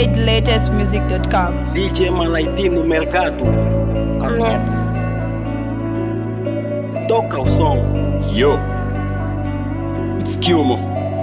ZLatestmusic.com. DJ Malaitim no mercado. Toca o som. Yo, it's Kilmo.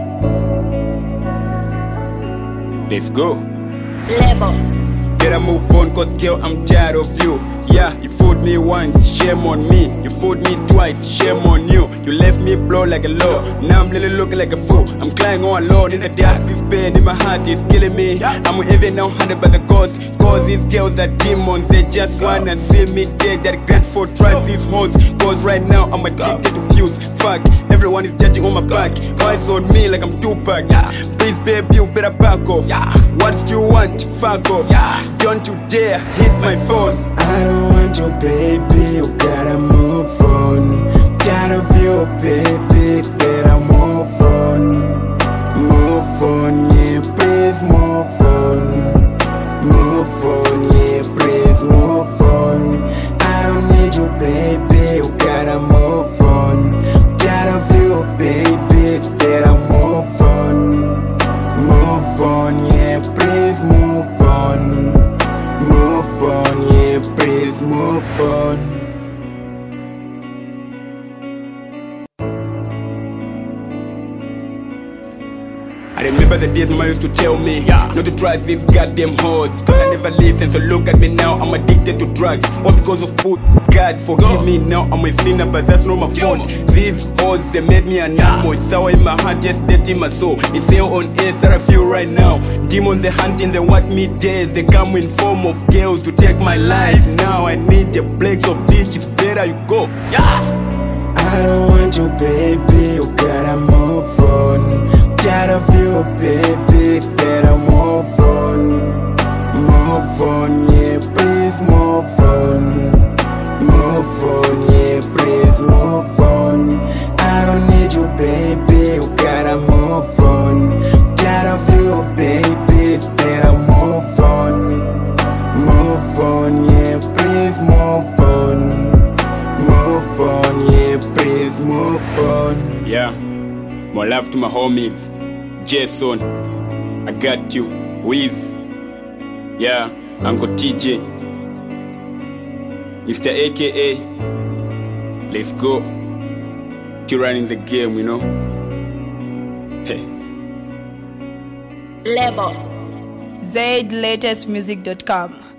Let's go. Level. Better move on, cause girl, I'm tired of you. Yeah, you fooled me once, shame on me. You fooled me twice, shame on you. You left me blow like a low. Now I'm really looking like a fool. I'm crying all alone in the dark. This pain in my heart is killing me. I'm even now haunted by the cause. Cause these girls are demons. They just wanna see me dead. That grateful tries these hoes. Cause right now I'm addicted to views. Fuck, everyone is judging on my back. Eyes on me like I'm Tupac. Please baby, you better back off. What do you want? Fuck off. Don't you dare hit my phone. I don't want you, baby, you gotta move on. Tired of you, baby, better move on. Move on, yeah, please move on. Move on, yeah, please move on. I don't need you, baby, you gotta move on. Tired of you, baby, better move on. Move on, yeah, please move on. Move on, yeah, please move on. I remember the days mama used to tell me not to try these goddamn hoes. Cause I never listen, so look at me now, I'm addicted to drugs. All because of food. God forgive me now, I'm a sinner, but that's not my fault. These hoes, they made me an animal. It's sour in my heart, just dead in my soul. It's hell on earth that I feel right now. Demons, they hunting, they want me dead. They come in form of girls to take my life. Now I need a break, so bitch, it's better you go. I don't want you, baby, you gotta move on. Tired of you, baby, better move on. Move on, yeah, please move on. Move on, yeah, please move on. I don't need you, baby, you gotta move on. Tired of you, baby, better move on. Move on, yeah, please move on. Move on, yeah, please move on. Yeah, more love to my homies. Jason, I got you. Wiz, yeah, Uncle TJ, Mr. AKA. Let's go. Still running the game, you know. Hey. Level. ZLatestmusic.com.